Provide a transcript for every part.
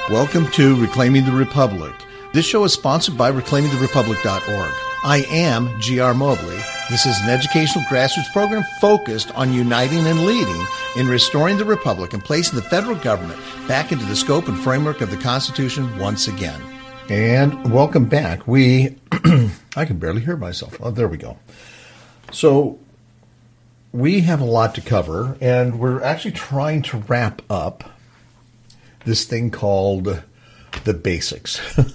Welcome to Reclaiming the Republic. This show is sponsored by ReclaimingTheRepublic.org. I am G.R. Mobley. This is an educational grassroots program focused on uniting and leading in restoring the Republic and placing the federal government back into the scope and framework of the Constitution once again. And welcome back. I can barely hear myself. Oh, there we go. So we have a lot to cover, and we're actually trying to wrap up this thing called the basics.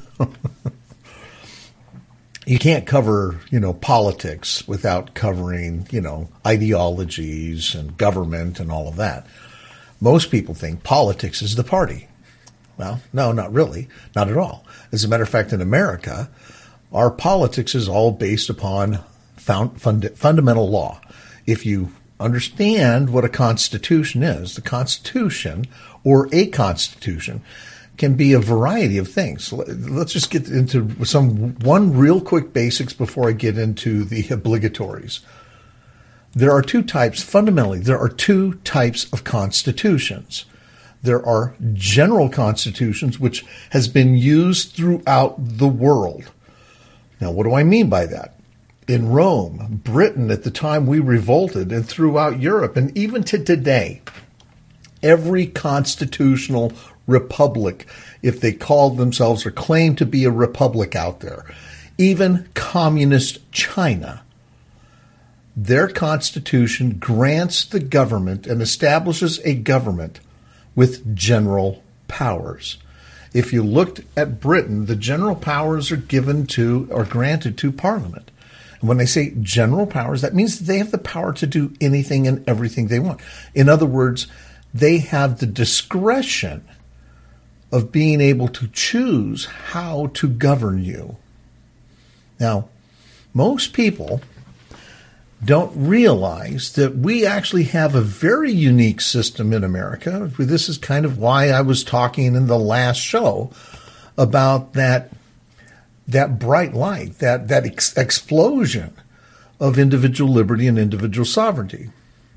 You can't cover, politics without covering, ideologies and government and all of that. Most people think politics is the party. Well, no, not really. Not at all. As a matter of fact, in America, our politics is all based upon fundamental law. If you understand what a constitution is, the Constitution or a constitution can be a variety of things. Let's just get into one real quick basics before I get into the obligatories. There are two types of constitutions. There are general constitutions, which has been used throughout the world. Now, what do I mean by that? In Rome, Britain, at the time we revolted, and throughout Europe, and even to today, every constitutional republic, if they called themselves or claimed to be a republic out there, even communist China, their constitution grants the government and establishes a government with general powers. If you looked at Britain, the general powers are granted to Parliament. And when they say general powers, that means they have the power to do anything and everything they want. In other words, they have the discretion of being able to choose how to govern you. Now, most people don't realize that we actually have a very unique system in America. This is kind of why I was talking in the last show about that bright light, that explosion of individual liberty and individual sovereignty.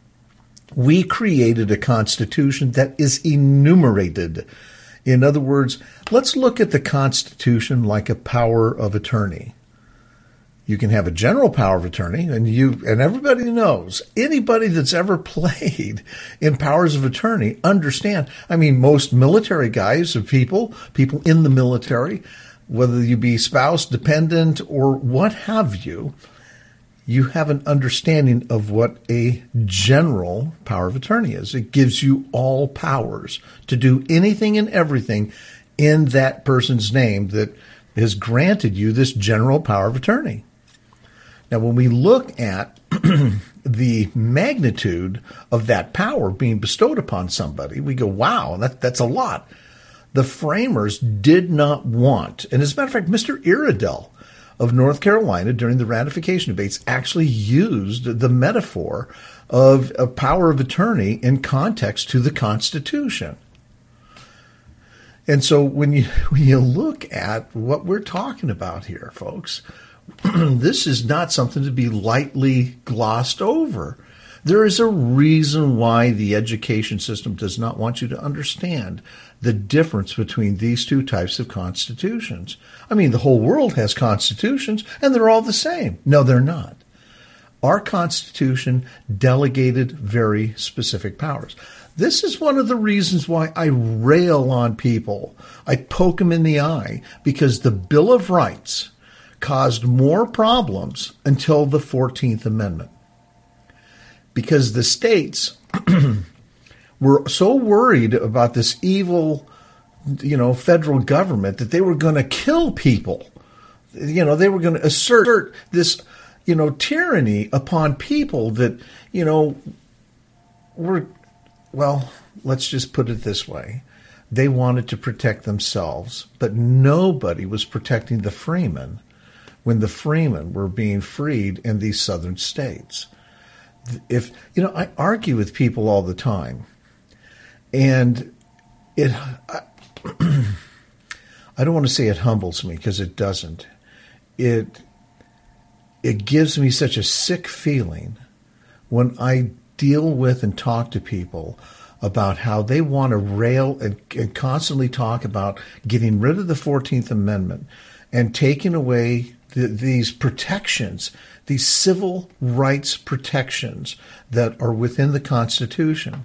We created a constitution that is enumerated. In other words, let's look at the Constitution like a power of attorney. You can have a general power of attorney, and everybody knows, anybody that's ever played in powers of attorney understand. I mean, most military guys are people in the military, whether you be spouse, dependent, or what have you, you have an understanding of what a general power of attorney is. It gives you all powers to do anything and everything in that person's name that has granted you this general power of attorney. Now, when we look at the magnitude of that power being bestowed upon somebody, we go, wow, that's a lot. The framers did not want, and as a matter of fact, Mr. Iredell of North Carolina during the ratification debates actually used the metaphor of a power of attorney in context to the Constitution. And so when you look at what we're talking about here, folks, this is not something to be lightly glossed over. There is a reason why the education system does not want you to understand the difference between these two types of constitutions. I mean, the whole world has constitutions, and they're all the same. No, they're not. Our Constitution delegated very specific powers. This is one of the reasons why I rail on people. I poke them in the eye, because the Bill of Rights caused more problems until the 14th Amendment. Because the states were so worried about this evil, federal government that they were going to kill people. They were going to assert this, tyranny upon people that, let's just put it this way. They wanted to protect themselves, but nobody was protecting the freemen when the freemen were being freed in these southern states. I argue with people all the time, and I don't want to say it humbles me, because it doesn't. It gives me such a sick feeling when I deal with and talk to people about how they want to rail and constantly talk about getting rid of the 14th Amendment and taking away these protections, these civil rights protections that are within the Constitution.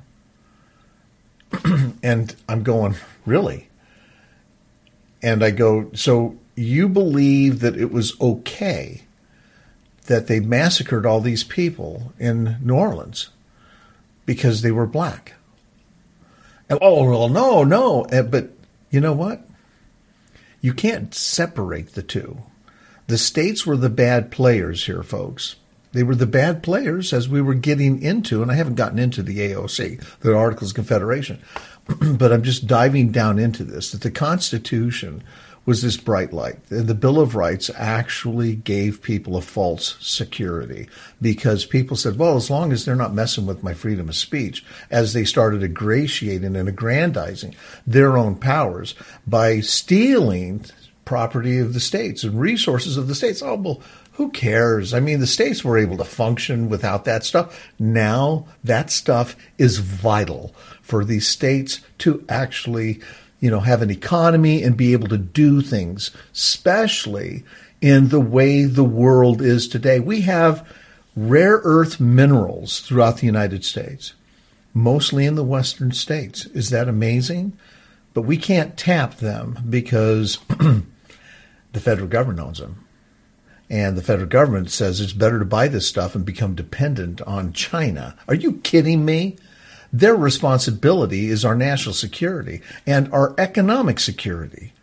And I'm going, really? And I go, so you believe that it was okay that they massacred all these people in New Orleans because they were black? And, oh, well, no. But you know what? You can't separate the two. The states were the bad players here, folks. They were the bad players as we were getting into, and I haven't gotten into the AOC, the Articles of Confederation, but I'm just diving down into this, that the Constitution was this bright light. The Bill of Rights actually gave people a false security because people said, well, as long as they're not messing with my freedom of speech, as they started ingratiating and aggrandizing their own powers by stealing property of the states and resources of the states. Oh, well, who cares? I mean, the states were able to function without that stuff. Now that stuff is vital for these states to actually, have an economy and be able to do things, especially in the way the world is today. We have rare earth minerals throughout the United States, mostly in the western states. Is that amazing? But we can't tap them because the federal government owns them. And the federal government says it's better to buy this stuff and become dependent on China. Are you kidding me? Their responsibility is our national security and our economic security.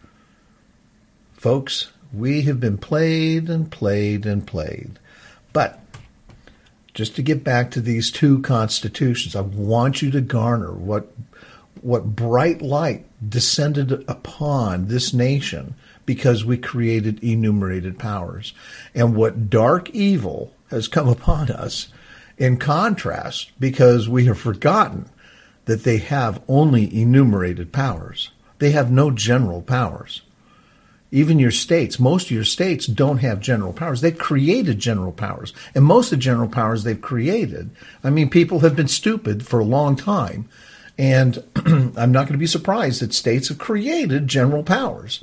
Folks, we have been played and played and played. But just to get back to these two constitutions, I want you to garner what bright light descended upon this nation because we created enumerated powers, and what dark evil has come upon us in contrast because we have forgotten that they have only enumerated powers. They have no general powers. Even your states, most of your states don't have general powers. They've created general powers, and most of the general powers they've created, I mean, people have been stupid for a long time, and I'm not going to be surprised that states have created general powers.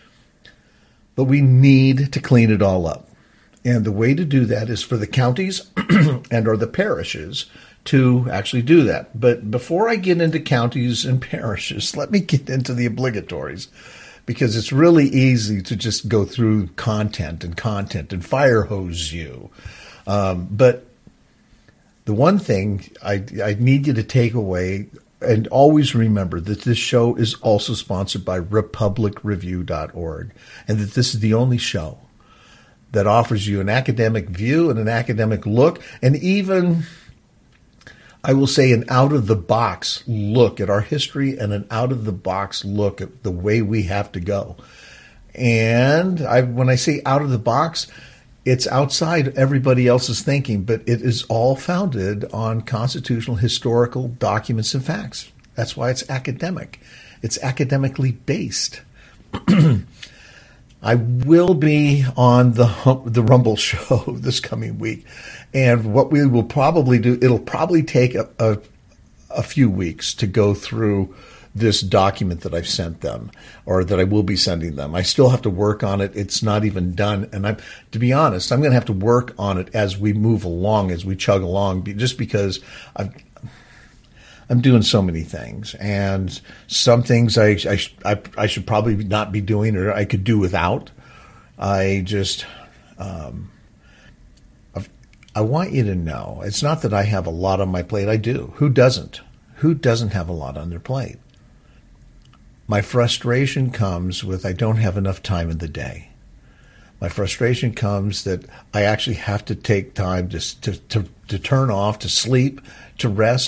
But we need to clean it all up. And the way to do that is for the counties and or the parishes to actually do that. But before I get into counties and parishes, let me get into the obligatories, because it's really easy to just go through content and fire hose you. But the one thing I need you to take away, and always remember that this show is also sponsored by republicreview.org, and that this is the only show that offers you an academic view and an academic look, and even, I will say, an out-of-the-box look at our history and an out-of-the-box look at the way we have to go. And when I say out-of-the-box, it's outside everybody else's thinking, but it is all founded on constitutional historical documents and facts. That's why it's academic. It's academically based. I will be on the Rumble show this coming week, and what we will probably do, it'll probably take a few weeks to go through this document that I've sent them, or that I will be sending them. I still have to work on it. It's not even done. And to be honest, I'm going to have to work on it as we move along, as we chug along, just because I'm doing so many things. And some things I should probably not be doing, or I could do without. I want you to know, it's not that I have a lot on my plate. I do. Who doesn't? Who doesn't have a lot on their plate? My frustration comes with I don't have enough time in the day. My frustration comes that I actually have to take time to turn off, to sleep, to rest.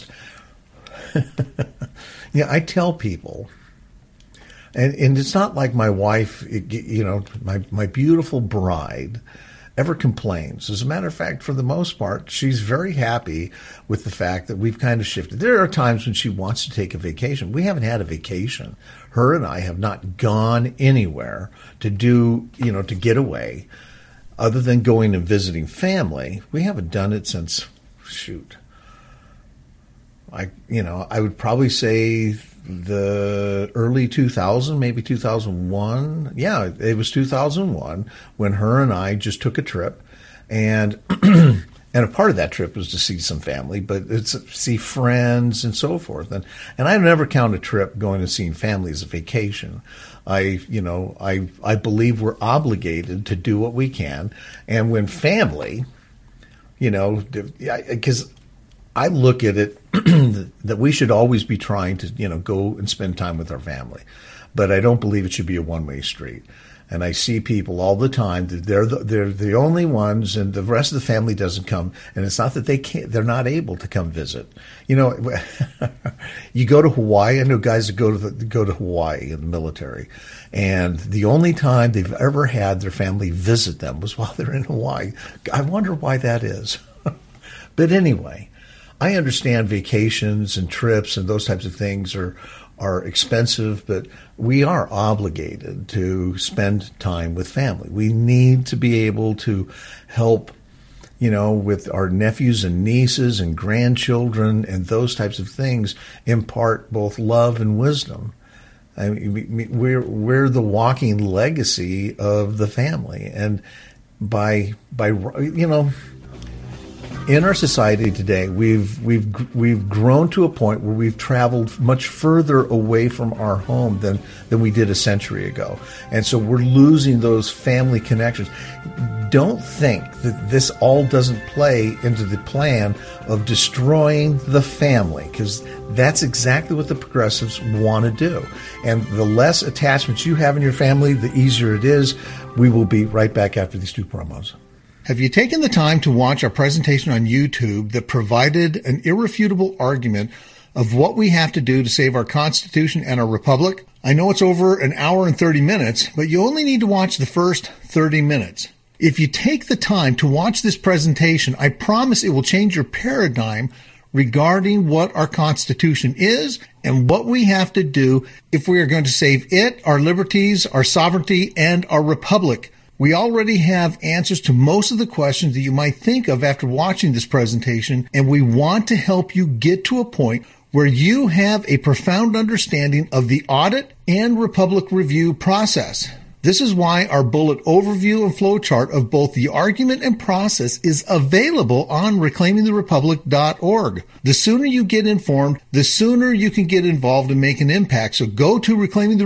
I tell people, and it's not like my wife, my beautiful bride, ever complains. As a matter of fact, for the most part, she's very happy with the fact that we've kind of shifted. There are times when she wants to take a vacation. We haven't had a vacation. Her and I have not gone anywhere to do, to get away, other than going and visiting family. We haven't done it since, I would probably say the early 2000, maybe 2001. Yeah, it was 2001 when her and I just took a trip, and and a part of that trip was to see some family, but it's see friends and so forth. And I never count a trip going to see family as a vacation. I believe we're obligated to do what we can, and when family, because I look at it that we should always be trying to, go and spend time with our family. But I don't believe it should be a one-way street. And I see people all the time that they're the only ones, and the rest of the family doesn't come. And it's not that they're not able to come visit. You go to Hawaii. I know guys that go to Hawaii in the military, and the only time they've ever had their family visit them was while they're in Hawaii. I wonder why that is. But anyway, I understand vacations and trips and those types of things are expensive, but we are obligated to spend time with family. We need to be able to help, with our nephews and nieces and grandchildren and those types of things, impart both love and wisdom. I mean, we're the walking legacy of the family, and by in our society today, we've grown to a point where we've traveled much further away from our home than we did a century ago, and so we're losing those family connections. Don't think that this all doesn't play into the plan of destroying the family, because that's exactly what the progressives want to do. And the less attachments you have in your family, the easier it is. We will be right back after these two promos. Have you taken the time to watch our presentation on YouTube that provided an irrefutable argument of what we have to do to save our Constitution and our Republic? I know it's over an hour and 30 minutes, but you only need to watch the first 30 minutes. If you take the time to watch this presentation, I promise it will change your paradigm regarding what our Constitution is and what we have to do if we are going to save it, our liberties, our sovereignty, and our Republic. We already have answers to most of the questions that you might think of after watching this presentation, and we want to help you get to a point where you have a profound understanding of the audit and Republic review process. This is why our bullet overview and flowchart of both the argument and process is available on reclaimingtherepublic.org. The sooner you get informed, the sooner you can get involved and make an impact. So go to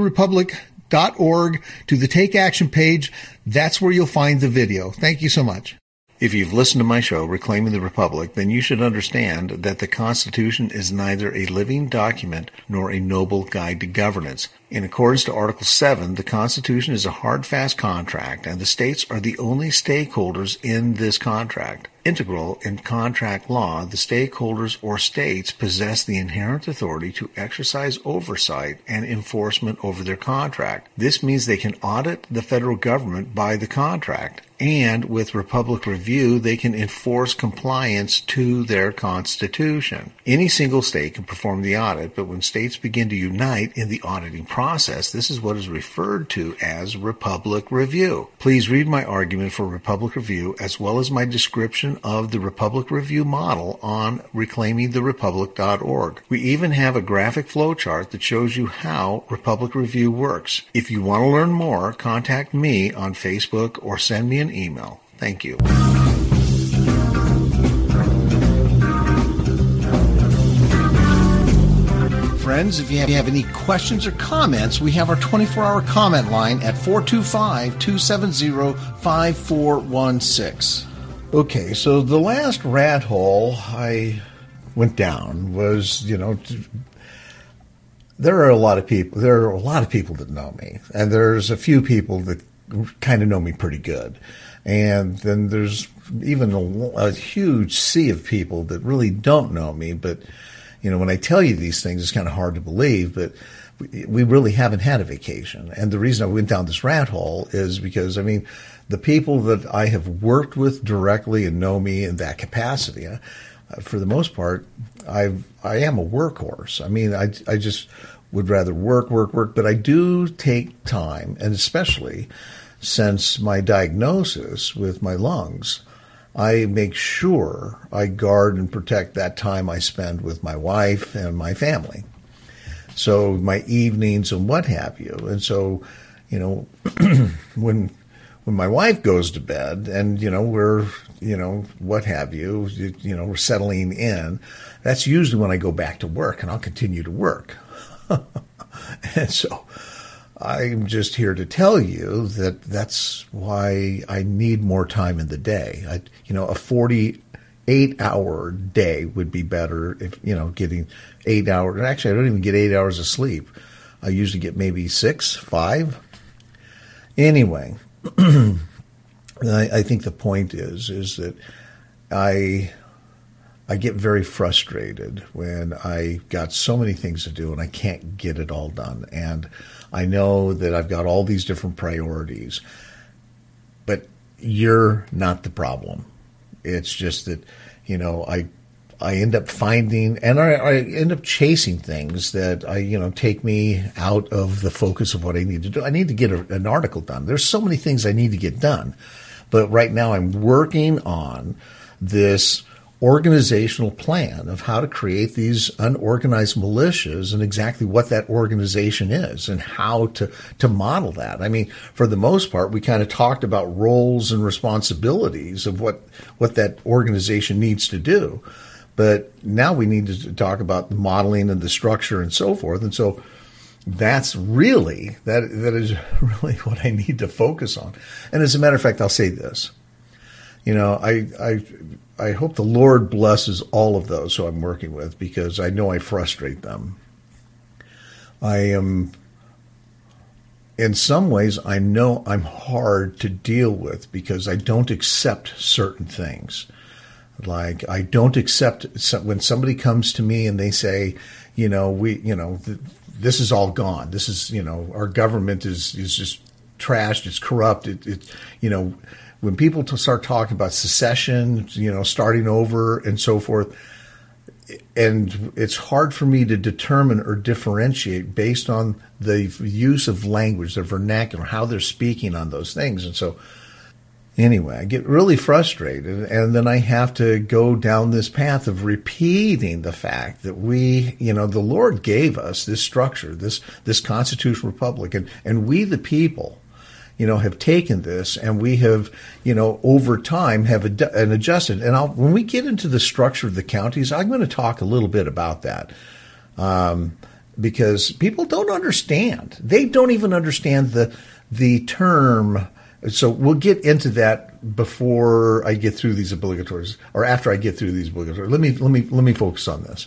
reclaimingtherepublic.org to the Take Action page. That's where you'll find the video. Thank you so much. If you've listened to my show, Reclaiming the Republic, then you should understand that the Constitution is neither a living document nor a noble guide to governance. In accordance to Article 7, the Constitution is a hard, fast contract, and the states are the only stakeholders in this contract. Integral in contract law, the stakeholders or states possess the inherent authority to exercise oversight and enforcement over their contract. This means they can audit the federal government by the contract, and with Republic Review, they can enforce compliance to their Constitution. Any single state can perform the audit, but when states begin to unite in the auditing process, this is what is referred to as Republic Review. Please read my argument for Republic Review as well as my description of the Republic Review model on reclaimingtherepublic.org. We even have a graphic flowchart that shows you how Republic Review works. If you want to learn more, contact me on Facebook or send me an email. Thank you. Friends, if you have any questions or comments, we have our 24-hour comment line at 425-270-5416. Okay, so the last rat hole I went down was, there are a lot of people that know me, and there's a few people that kind of know me pretty good. And then there's even a huge sea of people that really don't know me, but when I tell you these things, it's kind of hard to believe, but we really haven't had a vacation. And the reason I went down this rat hole is because, the people that I have worked with directly and know me in that capacity, for the most part, I am a workhorse. I just would rather work, but I do take time, and especially since my diagnosis with my lungs, I make sure I guard and protect that time I spend with my wife and my family. So my evenings and what have you. And so, when my wife goes to bed and, we're, what have you, we're settling in, that's usually when I go back to work, and I'll continue to work. And so I'm just here to tell you that that's why I need more time in the day. A 48-hour day would be better if, getting 8 hours. Actually, I don't even get 8 hours of sleep. I usually get maybe 6, 5. Anyway, I think the point is that I get very frustrated when I got so many things to do and I can't get it all done. And I know that I've got all these different priorities, but you're not the problem. It's just that, I end up finding, and I end up chasing things that take me out of the focus of what I need to do. I need to get an article done. There's so many things I need to get done, but right now I'm working on this organizational plan of how to create these unorganized militias and exactly what that organization is and how to model that. I mean, for the most part, we kind of talked about roles and responsibilities of what that organization needs to do. But now we need to talk about the modeling and the structure and so forth. And so that is really what I need to focus on. And as a matter of fact, I'll say this. I hope the Lord blesses all of those who I'm working with, because I know I frustrate them. In some ways, I know I'm hard to deal with because I don't accept certain things. Like, I don't accept when somebody comes to me and they say, this is all gone. This is, our government is just trashed. It's corrupt. When people start talking about secession, starting over and so forth, and it's hard for me to determine or differentiate based on the use of language, the vernacular, how they're speaking on those things. And so anyway, I get really frustrated, and then I have to go down this path of repeating the fact that the Lord gave us this structure, this constitutional republic, and we the people, have taken this, and we have, over time have adjusted. And when we get into the structure of the counties, I'm going to talk a little bit about that, because people don't understand. They don't even understand the term. So we'll get into that before I get through these obligatories, or after I get through these obligatories. Let me focus on this.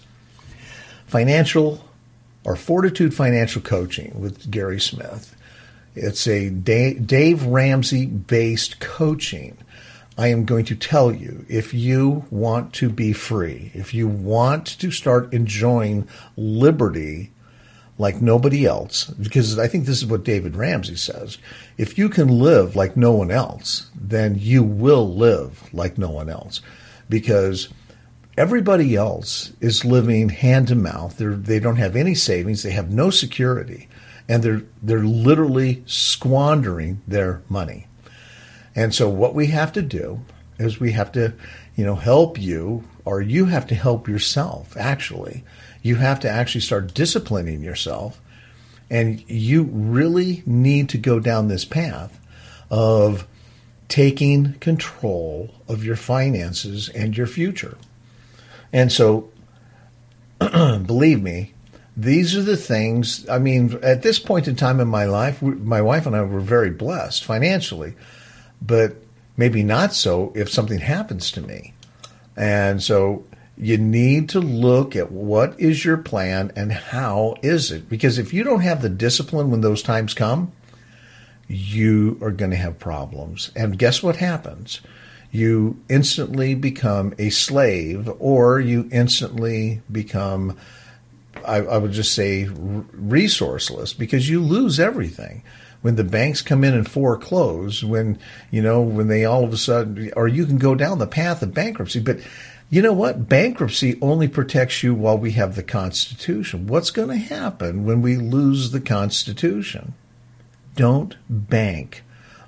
Fortitude Financial Coaching with Gary Smith. It's a Dave Ramsey-based coaching. I am going to tell you, if you want to be free, if you want to start enjoying liberty like nobody else, because I think this is what David Ramsey says, if you can live like no one else, then you will live like no one else, because everybody else is living hand to mouth. They don't have any savings. They have no security. And they're literally squandering their money. And so what we have to do is we have to, help you, or you have to help yourself, actually. You have to actually start disciplining yourself. And you really need to go down this path of taking control of your finances and your future. And so, believe me, these are the things, at this point in time in my life, my wife and I were very blessed financially, but maybe not so if something happens to me. And so you need to look at what is your plan and how is it? Because if you don't have the discipline when those times come, you are going to have problems. And guess what happens? You instantly become a slave, or you instantly become, I would just say, resourceless, because you lose everything. When the banks come in and foreclose, when they all of a sudden, or you can go down the path of bankruptcy. But you know what? Bankruptcy only protects you while we have the Constitution. What's going to happen when we lose the Constitution? Don't bank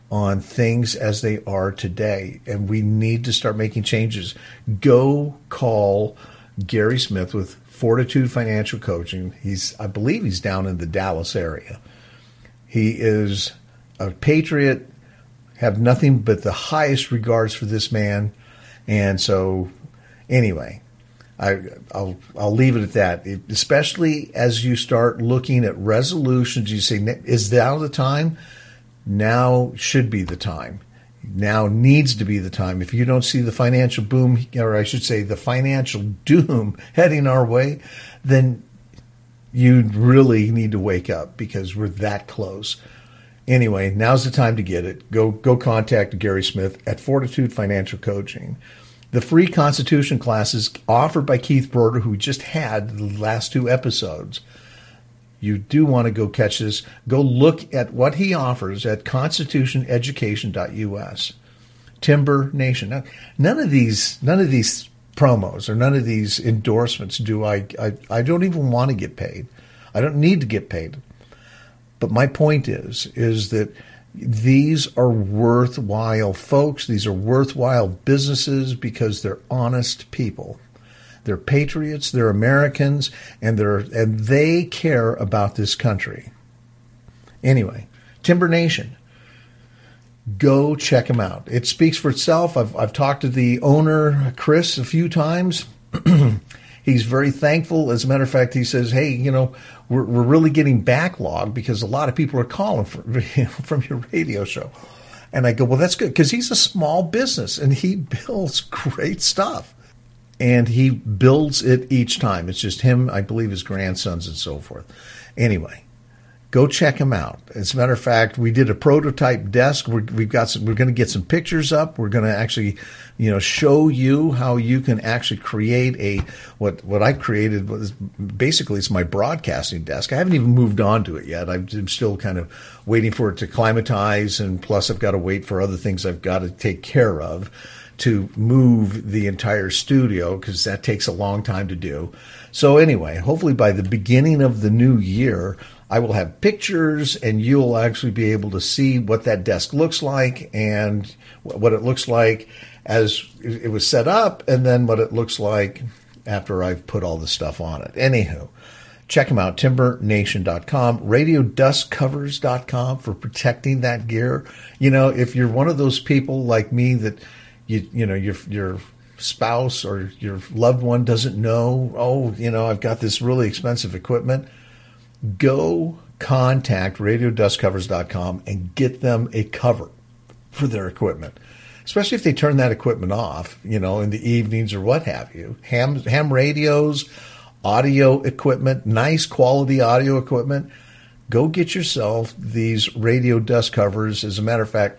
on things as they are today, and we need to start making changes. Go call Gary Smith with Fortitude Financial Coaching. I believe he's down in the Dallas area. He is a patriot, have nothing but the highest regards for this man. And so anyway, I'll leave it at that. Especially as you start looking at resolutions, you say, is now the time? Now should be the time. Now needs to be the time. If you don't see the financial boom, or I should say the financial doom heading our way, then you really need to wake up, because we're that close. Anyway, now's the time to get it. Go contact Gary Smith at Fortitude Financial Coaching. The free Constitution classes offered by Keith Broder, who we just had the last 2 episodes. You do want to go catch this. Go look at what he offers at constitutioneducation.us. Timber Nation. Now, none of these promos or none of these endorsements do I don't even want to get paid. I don't need to get paid. But my point is that these are worthwhile folks. These are worthwhile businesses because they're honest people. They're patriots, they're Americans, and they care about this country. Anyway, Timber Nation. Go check them out. It speaks for itself. I've talked to the owner, Chris, a few times. He's very thankful. As a matter of fact, he says, hey, we're really getting backlogged because a lot of people are calling from your radio show. And I go, well, that's good, because he's a small business and he builds great stuff. And he builds it each time. It's just him, I believe his grandsons and so forth. Anyway, go check him out. As a matter of fact, we did a prototype desk. We're going to get some pictures up. We're going to actually, show you how you can actually create what I created was basically, it's my broadcasting desk. I haven't even moved on to it yet. I'm still kind of waiting for it to climatize, and plus I've got to wait for other things I've got to take care of to move the entire studio, because that takes a long time to do. So anyway, hopefully by the beginning of the new year, I will have pictures and you'll actually be able to see what that desk looks like and what it looks like as it was set up, and then what it looks like after I've put all the stuff on it. Anywho, check them out, timbernation.com, radiodustcovers.com for protecting that gear. If you're one of those people like me that your spouse or your loved one doesn't know, I've got this really expensive equipment, go contact radiodustcovers.com and get them a cover for their equipment, especially if they turn that equipment off, in the evenings or what have you. Ham radios, audio equipment, nice quality audio equipment. Go get yourself these radio dust covers. As a matter of fact,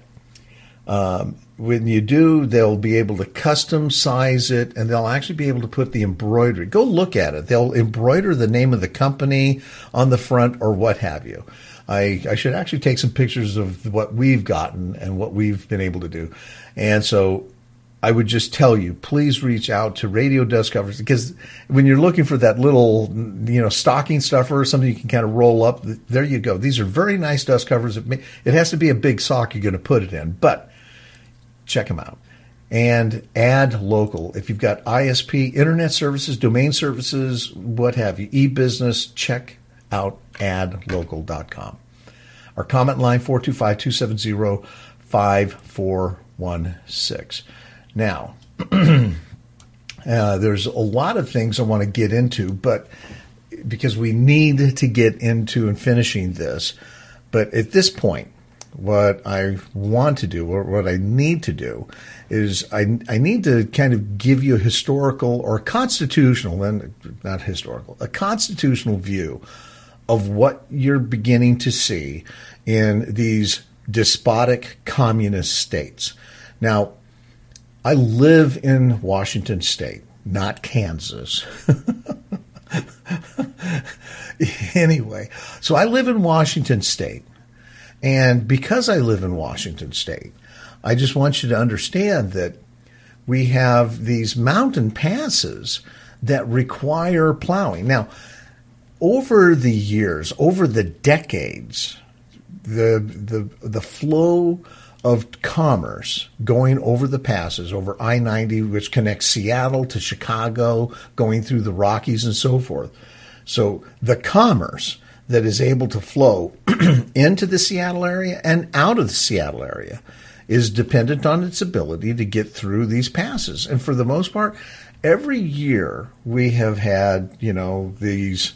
when you do, they'll be able to custom size it, and they'll actually be able to put the embroidery. Go look at it. They'll embroider the name of the company on the front or what have you. I should actually take some pictures of what we've gotten and what we've been able to do. And so I would just tell you, please reach out to Radio Dust Covers, because when you're looking for that little, stocking stuffer or something you can kind of roll up, there you go. These are very nice dust covers. It has to be a big sock you're going to put it in, but check them out. And Add Local. If you've got ISP, internet services, domain services, what have you, e-business, check out addlocal.com. Our comment line, 425-270-5416. Now, there's a lot of things I want to get into, but because we need to get into and finishing this. But at this point, what I want to do, or what I need to do, is I need to kind of give you a historical or constitutional, and not historical, a constitutional view of what you're beginning to see in these despotic communist states. Now, I live in Washington State, not Kansas. Anyway, so I live in Washington State. And because I live in Washington State, I just want you to understand that we have these mountain passes that require plowing. Now, over the years, over the decades, the flow of commerce going over the passes, over I-90, which connects Seattle to Chicago, going through the Rockies and so forth. So the commerce that is able to flow into the Seattle area and out of the Seattle area is dependent on its ability to get through these passes. And for the most part, every year we have had, these,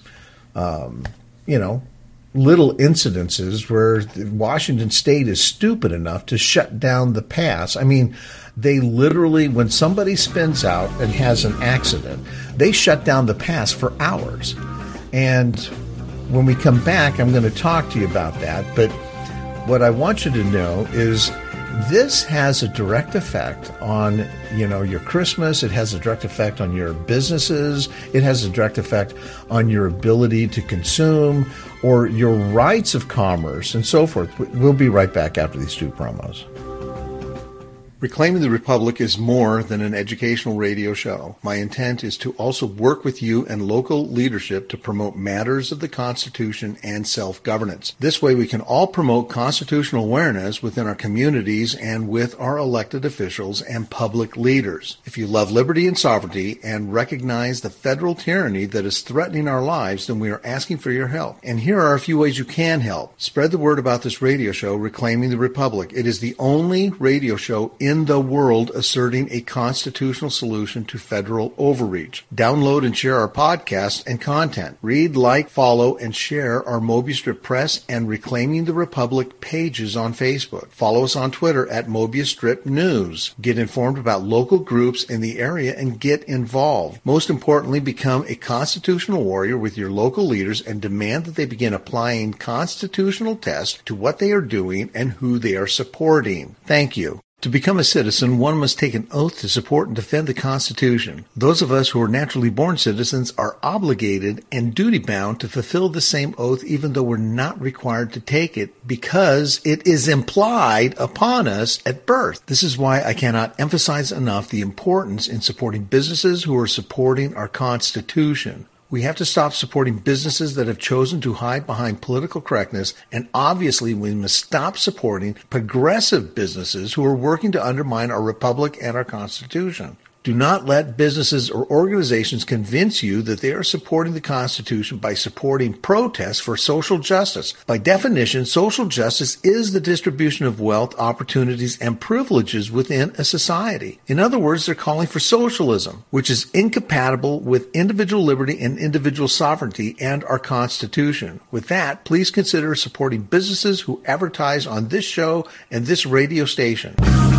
little incidences where Washington State is stupid enough to shut down the pass. I mean, they literally, when somebody spins out and has an accident, they shut down the pass for hours. And when we come back, I'm going to talk to you about that. But what I want you to know is this has a direct effect on, your Christmas. It has a direct effect on your businesses. It has a direct effect on your ability to consume or your rights of commerce and so forth. We'll be right back after these two promos. Reclaiming the Republic is more than an educational radio show. My intent is to also work with you and local leadership to promote matters of the Constitution and self-governance. This way we can all promote constitutional awareness within our communities and with our elected officials and public leaders. If you love liberty and sovereignty and recognize the federal tyranny that is threatening our lives, then we are asking for your help. And here are a few ways you can help. Spread the word about this radio show, Reclaiming the Republic. It is the only radio show in the world asserting a constitutional solution to federal overreach. Download and share our podcast and content. Read, like, follow, and share our Mobius Strip Press and Reclaiming the Republic pages on Facebook. Follow us on Twitter at Mobius Strip News. Get informed about local groups in the area and get involved. Most importantly, become a constitutional warrior with your local leaders and demand that they begin applying constitutional tests to what they are doing and who they are supporting. Thank you. To become a citizen, one must take an oath to support and defend the Constitution. Those of us who are naturally born citizens are obligated and duty-bound to fulfill the same oath even though we're not required to take it because it is implied upon us at birth. This is why I cannot emphasize enough the importance in supporting businesses who are supporting our Constitution. We have to stop supporting businesses that have chosen to hide behind political correctness, and obviously we must stop supporting progressive businesses who are working to undermine our republic and our Constitution. Do not let businesses or organizations convince you that they are supporting the Constitution by supporting protests for social justice. By definition, social justice is the distribution of wealth, opportunities, and privileges within a society. In other words, they're calling for socialism, which is incompatible with individual liberty and individual sovereignty and our Constitution. With that, please consider supporting businesses who advertise on this show and this radio station.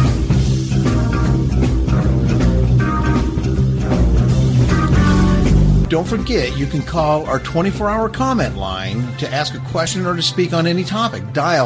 Don't forget, you can call our 24-hour comment line to ask a question or to speak on any topic. Dial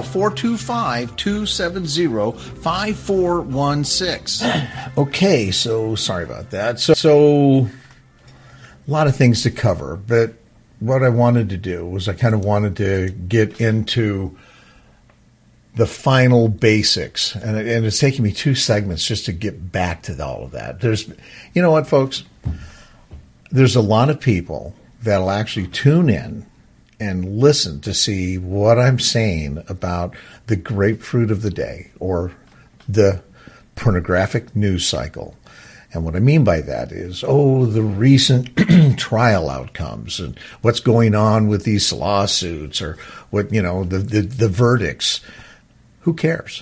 425-270-5416. Okay, so sorry about that. So a lot of things to cover, but what I wanted to do was I kind of wanted to get into the final basics, and it's taking me 2 segments just to get back to all of that. You know what, folks? There's a lot of people that'll actually tune in and listen to see what I'm saying about the grapefruit of the day or the pornographic news cycle. And what I mean by that is, the recent trial outcomes and what's going on with these lawsuits or what, the verdicts. Who cares?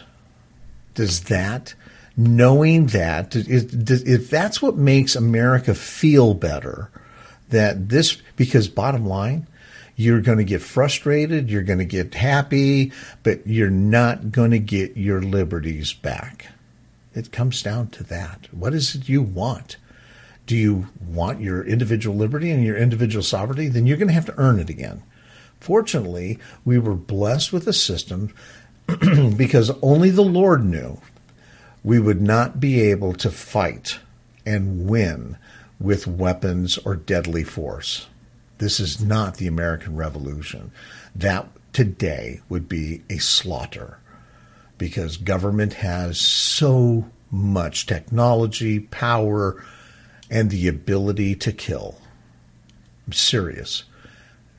Knowing that, if that's what makes America feel better, because bottom line, you're going to get frustrated, you're going to get happy, but you're not going to get your liberties back. It comes down to that. What is it you want? Do you want your individual liberty and your individual sovereignty? Then you're going to have to earn it again. Fortunately, we were blessed with a system because only the Lord knew we would not be able to fight and win with weapons or deadly force. This is not the American Revolution. That today would be a slaughter because government has so much technology, power, and the ability to kill. I'm serious.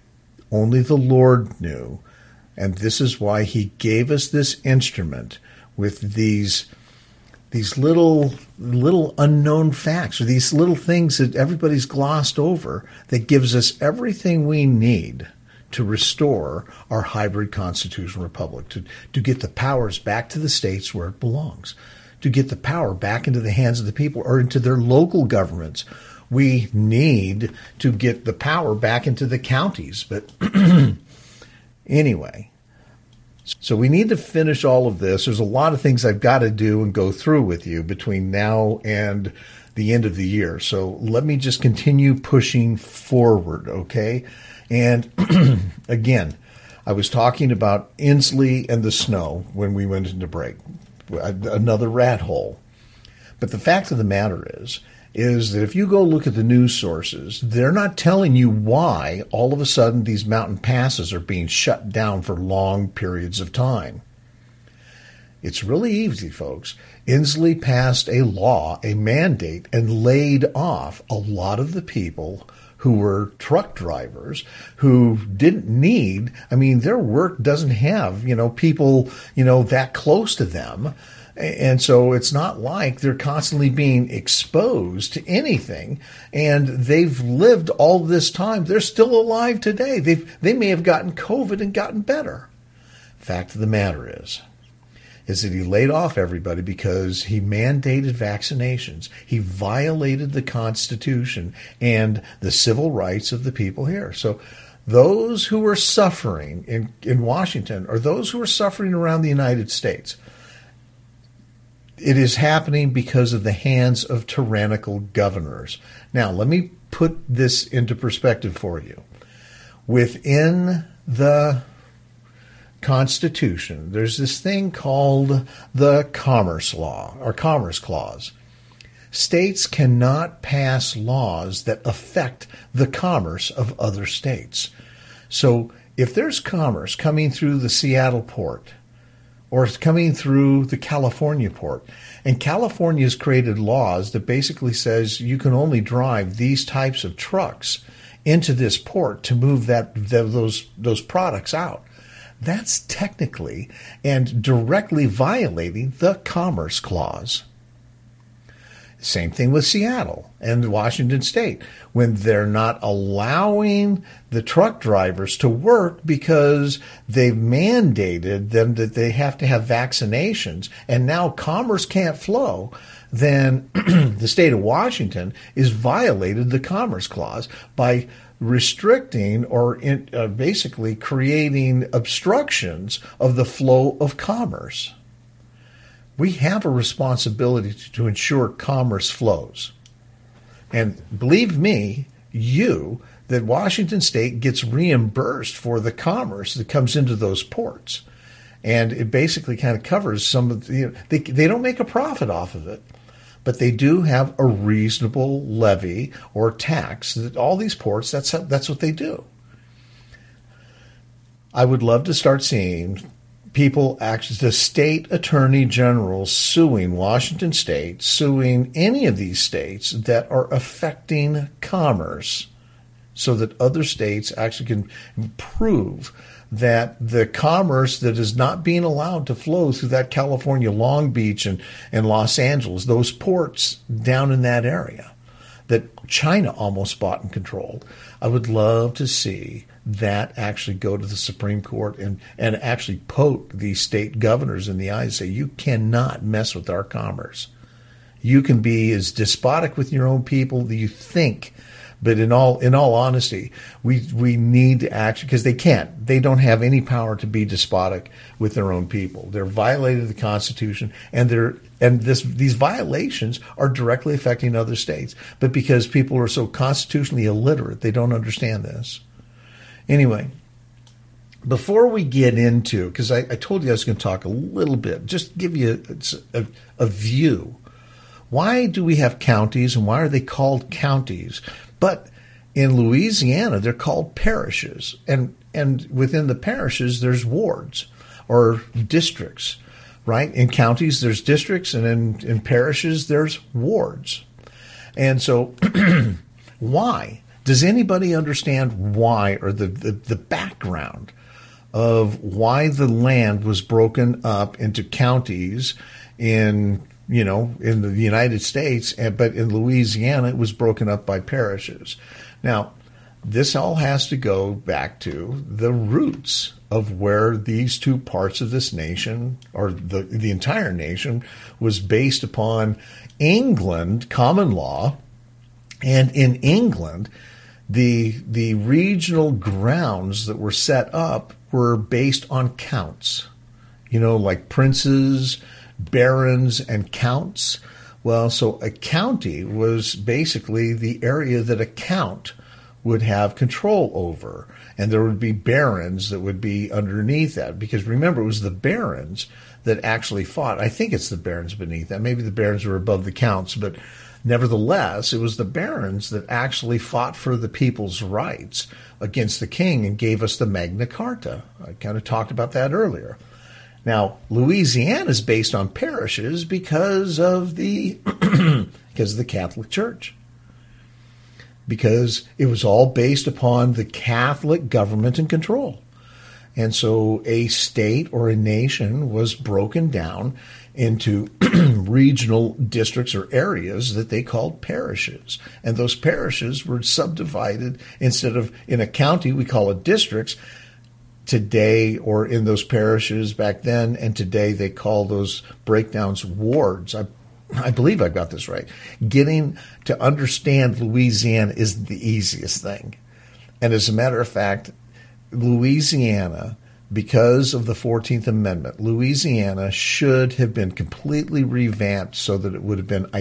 Only the Lord knew, and this is why he gave us this instrument with these little unknown facts, or these little things that everybody's glossed over, that gives us everything we need to restore our hybrid constitutional republic, to get the powers back to the states where it belongs, to get the power back into the hands of the people or into their local governments. We need to get the power back into the counties. But anyway, so we need to finish all of this. There's a lot of things I've got to do and go through with you between now and the end of the year. So let me just continue pushing forward, okay? And again, I was talking about Inslee and the snow when we went into break. Another rat hole. But the fact of the matter is that if you go look at the news sources, they're not telling you why all of a sudden these mountain passes are being shut down for long periods of time. It's really easy, folks. Inslee passed a law, a mandate, and laid off a lot of the people who were truck drivers who didn't need, their work doesn't have, people, that close to them. And so it's not like they're constantly being exposed to anything. And they've lived all this time. They're still alive today. They may have gotten COVID and gotten better. Fact of the matter is that he laid off everybody because he mandated vaccinations. He violated the Constitution and the civil rights of the people here. So those who are suffering in Washington, or those who are suffering around the United States, it is happening because of the hands of tyrannical governors. Now, let me put this into perspective for you. Within the Constitution, there's this thing called the Commerce Law, or Commerce Clause. States cannot pass laws that affect the commerce of other states. So if there's commerce coming through the Seattle port, or it's coming through the California port, and California's created laws that basically says you can only drive these types of trucks into this port to move those products out. That's technically and directly violating the Commerce Clause. Same thing with Seattle and Washington State, when they're not allowing the truck drivers to work because they've mandated them that they have to have vaccinations, and now commerce can't flow, then the state of Washington is violated the Commerce Clause by restricting or basically creating obstructions of the flow of commerce. We have a responsibility to ensure commerce flows. And believe me, that Washington State gets reimbursed for the commerce that comes into those ports. And it basically kind of covers some of they don't make a profit off of it, but they do have a reasonable levy or tax that all these ports, that's what they do. I would love to start seeing people, actually, the state attorney general suing Washington State, suing any of these states that are affecting commerce, so that other states actually can prove that the commerce that is not being allowed to flow through that California, Long Beach and Los Angeles, those ports down in that area that China almost bought and controlled. I would love to see that actually go to the Supreme Court and actually poke these state governors in the eye and say, you cannot mess with our commerce. You can be as despotic with your own people that you think, but in all honesty, we need to actually, because they don't have any power to be despotic with their own people. They're violating the Constitution, and these violations are directly affecting other states. But because people are so constitutionally illiterate, they don't understand this. Anyway, before we get into, because I told you I was going to talk a little bit, just give you a view. Why do we have counties, and why are they called counties? But in Louisiana, they're called parishes. And within the parishes, there's wards or districts, right? In counties, there's districts, and in parishes, there's wards. And so why? Does anybody understand why, or the background of why the land was broken up into counties in the United States, but in Louisiana it was broken up by parishes. Now, this all has to go back to the roots of where these two parts of this nation, or the entire nation, was based upon England common law. And in England, the regional grounds that were set up were based on counts, like princes, barons, and counts. Well, so a county was basically the area that a count would have control over. And there would be barons that would be underneath that. Because remember, it was the barons that actually fought. I think it's the barons beneath that. Maybe the barons were above the counts, but nevertheless, it was the barons that actually fought for the people's rights against the king and gave us the Magna Carta. I kind of talked about that earlier. Now, Louisiana is based on parishes because of the Catholic Church. Because it was all based upon the Catholic government and control. And so a state or a nation was broken down into regional districts or areas that they called parishes. And those parishes were subdivided. Instead of in a county, we call it districts today, or in those parishes back then, and today they call those breakdowns wards. I believe I got this right. Getting to understand Louisiana isn't the easiest thing. And as a matter of fact, Louisiana, because of the 14th Amendment, Louisiana should have been completely revamped so that it would have been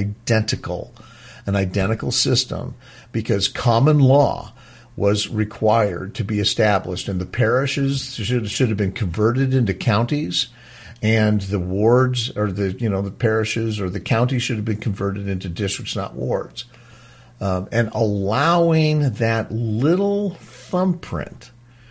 an identical system, because common law was required to be established, and the parishes should have been converted into counties. And the wards, or the parishes or the county, should have been converted into districts, not wards. And allowing that little thumbprint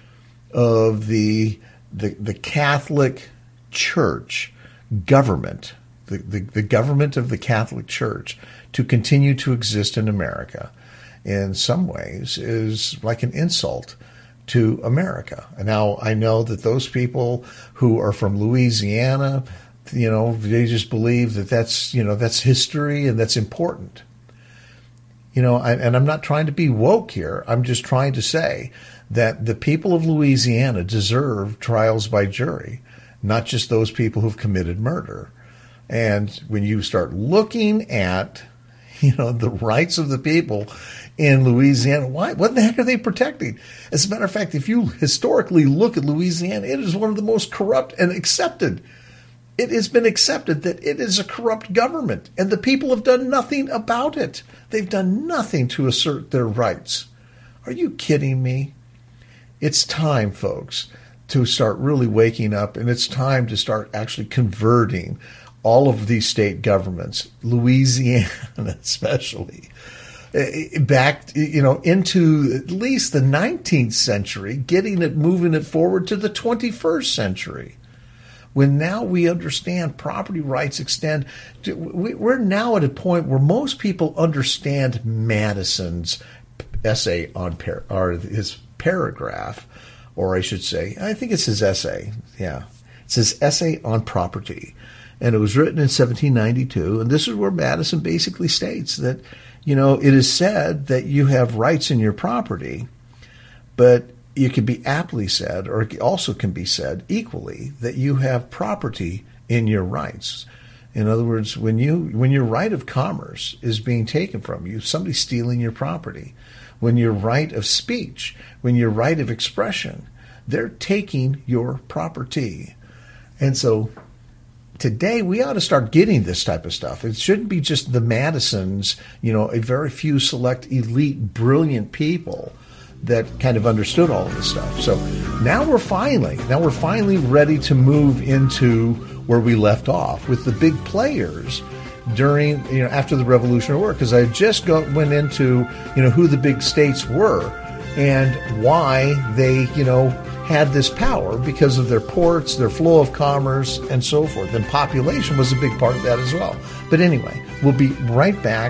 of the Catholic Church government, the government of the Catholic Church, to continue to exist in America, in some ways, is like an insult to America. And now I know that those people who are from Louisiana, they just believe that that's history and that's important. And I'm not trying to be woke here. I'm just trying to say that the people of Louisiana deserve trials by jury, not just those people who've committed murder. And when you start looking at, the rights of the people in Louisiana, what the heck are they protecting? As a matter of fact, if you historically look at Louisiana, it is one of the most corrupt and accepted. It has been accepted that it is a corrupt government, and the people have done nothing about it. They've done nothing to assert their rights. Are you kidding me? It's time, folks, to start really waking up, and it's time to start actually converting all of these state governments, Louisiana especially, back, into at least the 19th century, moving it forward to the 21st century. When now we understand property rights extend, we're now at a point where most people understand Madison's essay or his paragraph, or I should say, I think it's his essay. Yeah. It's his essay on property. And it was written in 1792. And this is where Madison basically states that, it is said that you have rights in your property, but it can be aptly said, or it also can be said equally, that you have property in your rights. In other words, when your right of commerce is being taken from you, somebody's stealing your property. When your right of speech, when your right of expression, they're taking your property. And so today we ought to start getting this type of stuff. It shouldn't be just the Madisons, a very few select elite, brilliant people that kind of understood all of this stuff. So now we're finally ready to move into where we left off with the big players during, after the Revolutionary War, because I just went into, who the big states were and why they, had this power because of their ports, their flow of commerce, and so forth. And population was a big part of that as well. But anyway, we'll be right back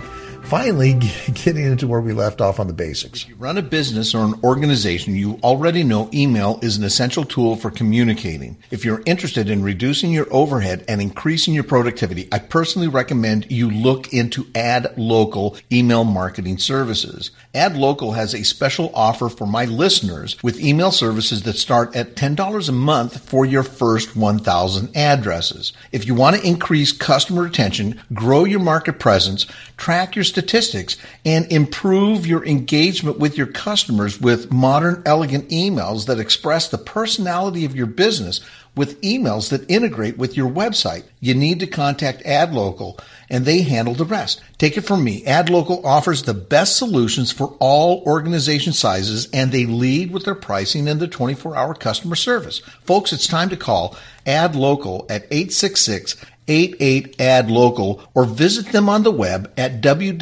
finally getting into where we left off on the basics. If you run a business or an organization, you already know email is an essential tool for communicating. If you're interested in reducing your overhead and increasing your productivity, I personally recommend you look into AdLocal email marketing services. AdLocal has a special offer for my listeners with email services that start at $10 a month for your first 1,000 addresses. If you want to increase customer retention, grow your market presence, track your statistics, and improve your engagement with your customers with modern, elegant emails that express the personality of your business with emails that integrate with your website, you need to contact AdLocal, and they handle the rest. Take it from me. AdLocal offers the best solutions for all organization sizes, and they lead with their pricing and the 24-hour customer service. Folks, it's time to call AdLocal at 866-88-ADLOCAL or visit them on the web at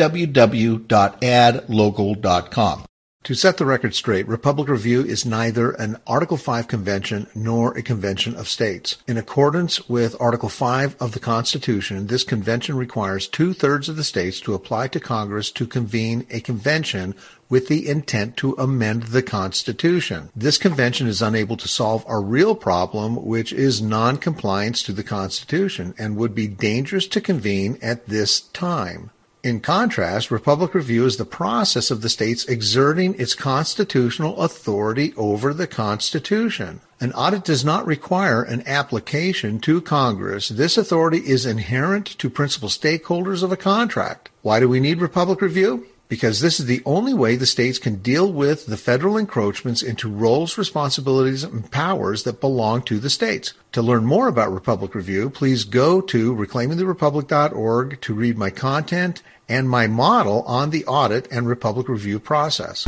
www.adlocal.com. To set the record straight, Republic Review is neither an Article 5 convention nor a convention of states. In accordance with Article 5 of the Constitution, this convention requires 2/3 of the states to apply to Congress to convene a convention with the intent to amend the Constitution. This convention is unable to solve our real problem, which is non-compliance to the Constitution, and would be dangerous to convene at this time. In contrast, Republic Review is the process of the states exerting its constitutional authority over the Constitution. An audit does not require an application to Congress. This authority is inherent to principal stakeholders of a contract. Why do we need Republic Review? Because this is the only way the states can deal with the federal encroachments into roles, responsibilities, and powers that belong to the states. To learn more about Republic Review, please go to reclaimingtherepublic.org to read my content and my model on the audit and Republic Review process.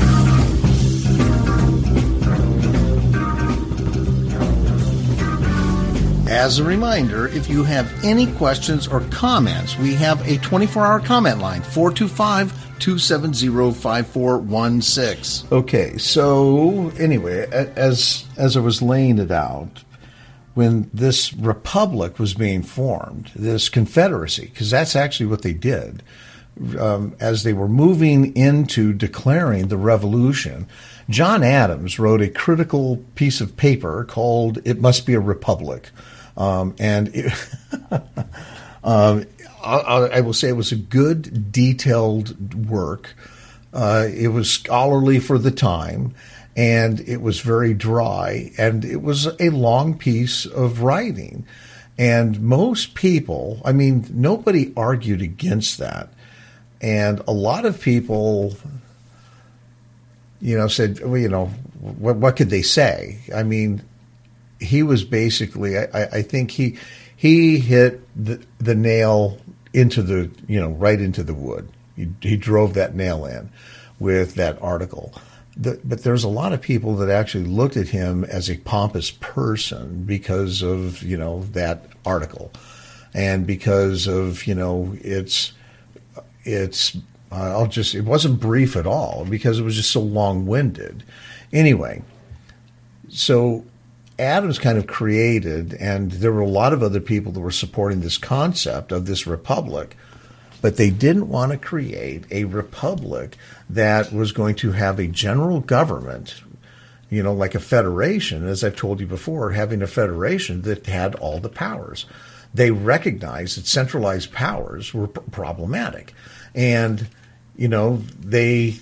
As a reminder, if you have any questions or comments, we have a 24-hour comment line, 425-270-5416. Okay, so anyway, as I was laying it out, when this republic was being formed, this confederacy, because that's actually what they did, as they were moving into declaring the revolution, John Adams wrote a critical piece of paper called "It Must Be a Republic." I will say it was a good, detailed work. It was scholarly for the time, and it was very dry, and it was a long piece of writing. And most people, I mean, nobody argued against that. And a lot of people, said, well, what could they say? I mean, he was basically, I think he hit the nail into the, right into the wood. He drove that nail in with that article. But there's a lot of people that actually looked at him as a pompous person because of, that article. And because of, it wasn't brief at all because it was just so long-winded. Anyway, so Adams kind of created, and there were a lot of other people that were supporting this concept of this republic, but they didn't want to create a republic that was going to have a general government, like a federation, as I've told you before, having a federation that had all the powers. They recognized that centralized powers were problematic. And, they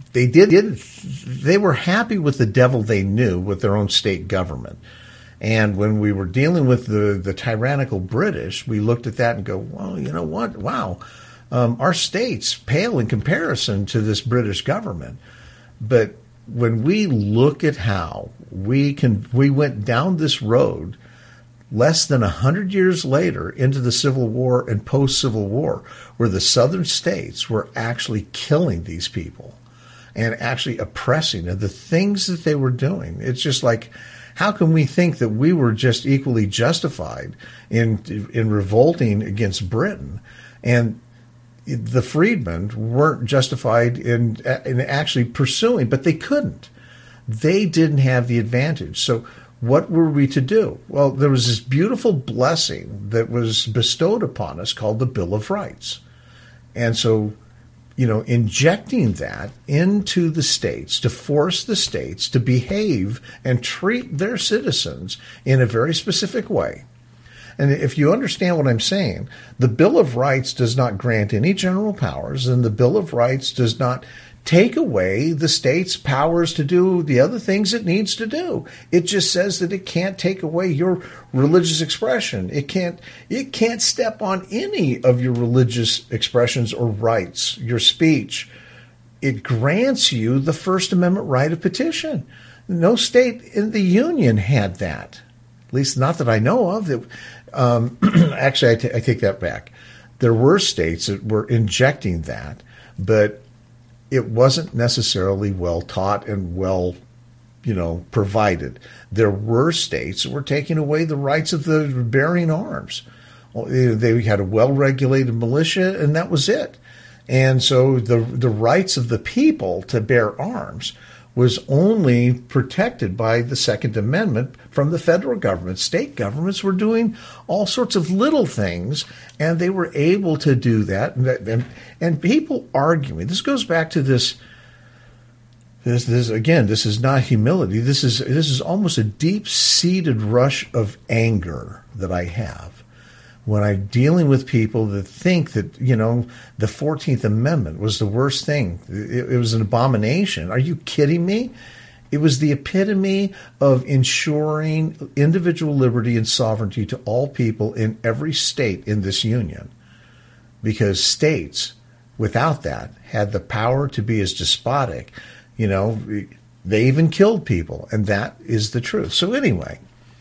were happy with the devil they knew with their own state government. And when we were dealing with the tyrannical British, we looked at that and go, well, you know what? Wow. Our states pale in comparison to this British government. But when we look at how we went down this road less than 100 years later into the Civil War and post-Civil War, where the southern states were actually killing these people and actually oppressing them, the things that they were doing. It's just like, how can we think that we were just equally justified in revolting against Britain, and the freedmen weren't justified in actually pursuing, but they couldn't. They didn't have the advantage. So what were we to do? Well, there was this beautiful blessing that was bestowed upon us called the Bill of Rights. And so injecting that into the states to force the states to behave and treat their citizens in a very specific way. And if you understand what I'm saying, the Bill of Rights does not grant any general powers, and the Bill of Rights does not take away the state's powers to do the other things it needs to do. It just says that it can't take away your religious expression. It can't step on any of your religious expressions or rights, your speech. It grants you the First Amendment right of petition. No state in the Union had that, at least not that I know of. Actually, I take that back. There were states that were injecting that, but it wasn't necessarily well taught and well, provided. There were states that were taking away the rights of the bearing arms. They had a well-regulated militia, and that was it. And so the rights of the people to bear arms was only protected by the Second Amendment from the federal government. State governments were doing all sorts of little things, and they were able to do that. And people arguing, this goes back to this again, this is not humility. This is almost a deep-seated rush of anger that I have when I'm dealing with people that think that, the 14th Amendment was the worst thing. It was an abomination. Are you kidding me? It was the epitome of ensuring individual liberty and sovereignty to all people in every state in this union. Because states, without that, had the power to be as despotic. They even killed people, and that is the truth. So anyway,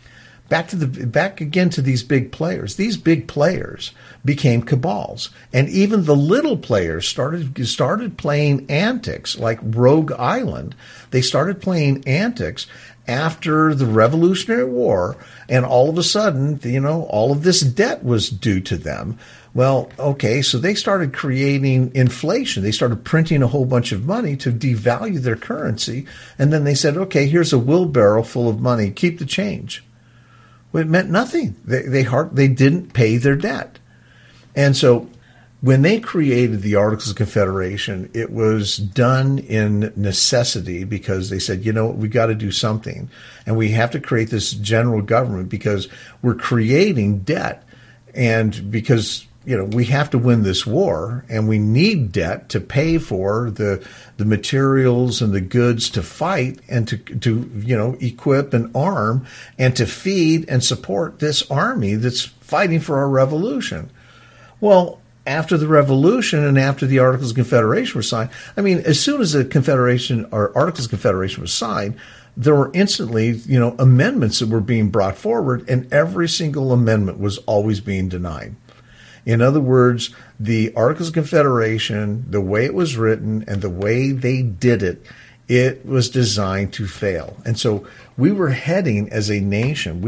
back again to these big players. These big players became cabals, and even the little players started playing antics, like Rogue Island. They started playing antics after the Revolutionary War, and all of a sudden, all of this debt was due to them. Well, okay, so they started creating inflation. They started printing a whole bunch of money to devalue their currency, and then they said, okay, here's a wheelbarrow full of money. Keep the change. Well, it meant nothing. They didn't pay their debt. And so when they created the Articles of Confederation, it was done in necessity because they said, we got to do something. And we have to create this general government because we're creating debt. And because, we have to win this war, and we need debt to pay for the materials and the goods to fight and to equip and arm and to feed and support this army that's fighting for our revolution. Well, after the revolution and after the Articles of Confederation were signed, as soon as the Confederation or Articles of Confederation was signed, there were instantly, amendments that were being brought forward, and every single amendment was always being denied. In other words, the Articles of Confederation, the way it was written and the way they did it, it was designed to fail. And so we were heading as a nation,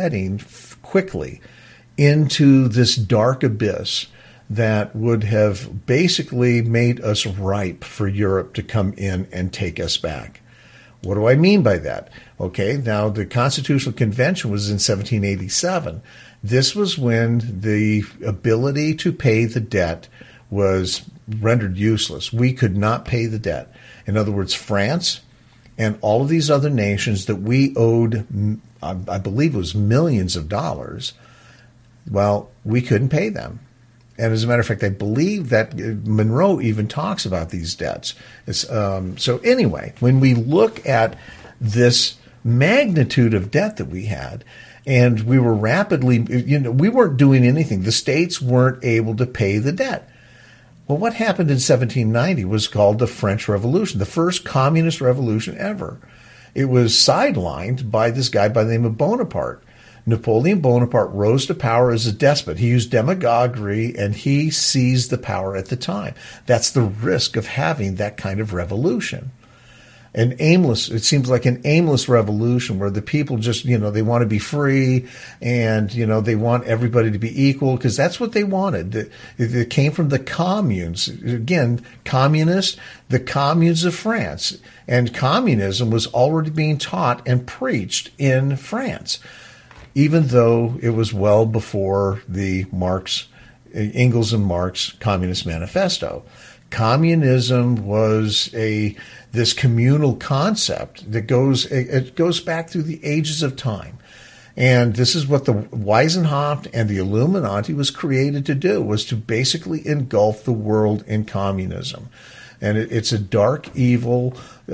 quickly into this dark abyss that would have basically made us ripe for Europe to come in and take us back. What do I mean by that? Okay, now the Constitutional Convention was in 1787. This was when the ability to pay the debt was rendered useless. We could not pay the debt. In other words, France and all of these other nations that we owed, I believe it was millions of dollars, well, we couldn't pay them. And as a matter of fact, I believe that Monroe even talks about these debts. So anyway, when we look at this magnitude of debt that we had, and we were rapidly, we weren't doing anything. The states weren't able to pay the debt. Well, what happened in 1790 was called the French Revolution, the first communist revolution ever. It was sidelined by this guy by the name of Bonaparte. Napoleon Bonaparte rose to power as a despot. He used demagoguery, and he seized the power at the time. That's the risk of having that kind of revolution. It seems like an aimless revolution where the people just, they want to be free and, they want everybody to be equal because that's what they wanted. It came from the communes. Again, communists, the communes of France. And communism was already being taught and preached in France, even though it was well before the Engels and Marx Communist Manifesto. Communism was this communal concept that goes back through the ages of time. And this is what the Weishaupt and the Illuminati was created to do, was to basically engulf the world in communism. And it's a dark evil,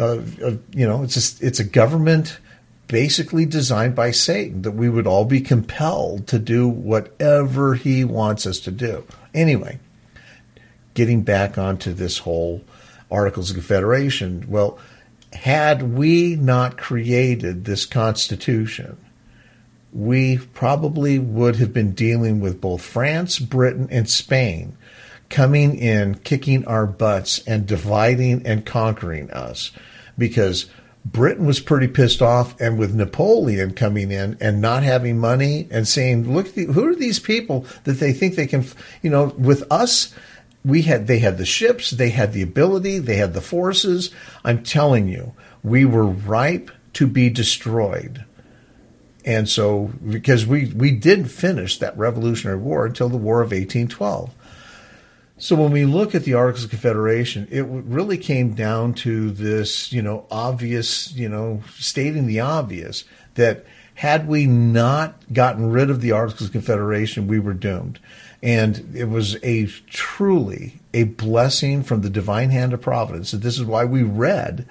it's a government basically designed by Satan, that we would all be compelled to do whatever he wants us to do. Anyway, getting back onto this whole Articles of Confederation, well, had we not created this Constitution, we probably would have been dealing with both France, Britain, and Spain coming in, kicking our butts, and dividing and conquering us, because Britain was pretty pissed off, and with Napoleon coming in and not having money and saying, look, who are these people that they think they can, with us, they had the ships, they had the ability, they had the forces. I'm telling you, we were ripe to be destroyed. And so, because we didn't finish that Revolutionary War until the War of 1812. So when we look at the Articles of Confederation, it really came down to this, obvious, stating the obvious, that had we not gotten rid of the Articles of Confederation, we were doomed. And it was truly a blessing from the divine hand of providence. And this is why we read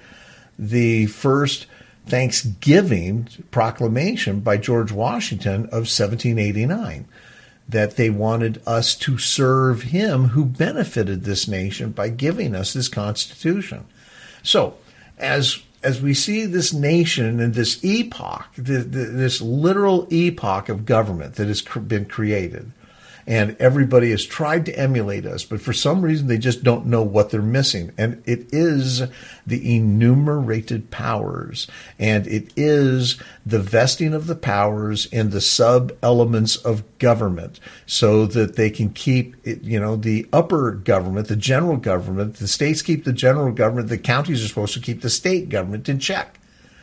the first Thanksgiving proclamation by George Washington of 1789, that they wanted us to serve him who benefited this nation by giving us this Constitution. So as we see this nation and this epoch, this literal epoch of government that has been created, and everybody has tried to emulate us, but for some reason they just don't know what they're missing. And it is the enumerated powers, and it is the vesting of the powers in the sub-elements of government, so that they can keep, the upper government, the general government, the states keep the general government, the counties are supposed to keep the state government in check.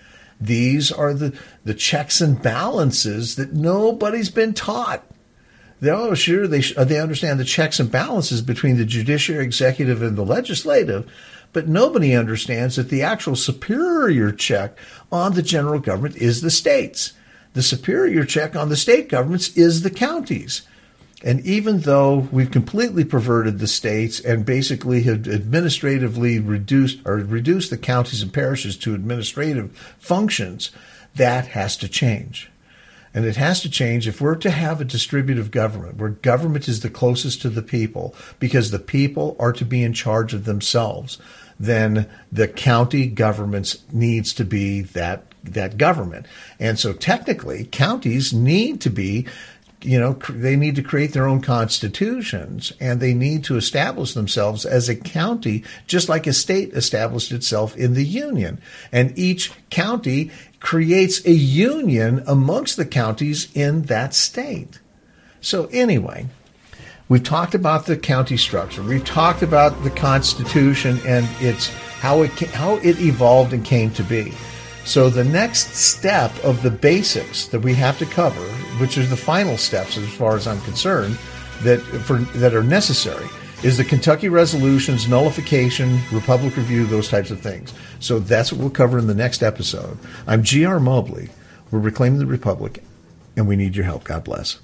These are the checks and balances that nobody's been taught. They understand the checks and balances between the judiciary, executive, and the legislative, but nobody understands that the actual superior check on the general government is the states. The superior check on the state governments is the counties. And even though we've completely perverted the states and basically have administratively reduced the counties and parishes to administrative functions, that has to change. And it has to change if we're to have a distributive government, where government is the closest to the people, because the people are to be in charge of themselves. Then the county governments needs to be that government. And so technically, counties need to be, they need to create their own constitutions, and they need to establish themselves as a county, just like a state established itself in the Union. And each county creates a union amongst the counties in that state. So anyway, we've talked about the county structure. We've talked about the Constitution and how it evolved and came to be. So the next step of the basics that we have to cover, which is the final steps as far as I'm concerned, that are necessary, is the Kentucky resolutions, nullification, Republic Review, those types of things. So that's what we'll cover in the next episode. I'm G.R. Mobley. We're reclaiming the Republic, and we need your help. God bless.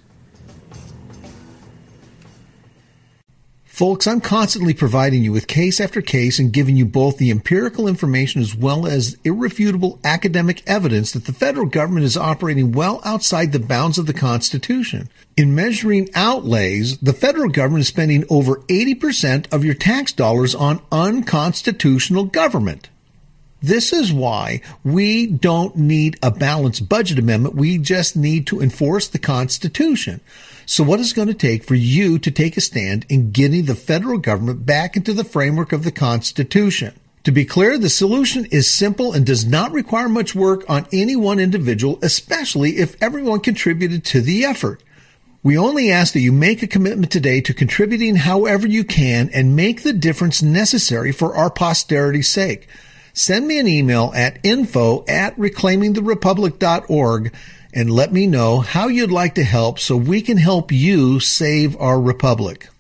Folks, I'm constantly providing you with case after case and giving you both the empirical information as well as irrefutable academic evidence that the federal government is operating well outside the bounds of the Constitution. In measuring outlays, the federal government is spending over 80% of your tax dollars on unconstitutional government. This is why we don't need a balanced budget amendment. We just need to enforce the Constitution. So what is it going to take for you to take a stand in getting the federal government back into the framework of the Constitution? To be clear, the solution is simple and does not require much work on any one individual, especially if everyone contributed to the effort. We only ask that you make a commitment today to contributing however you can and make the difference necessary for our posterity's sake. Send me an email at info@reclaimingtherepublic.org and let me know how you'd like to help so we can help you save our republic.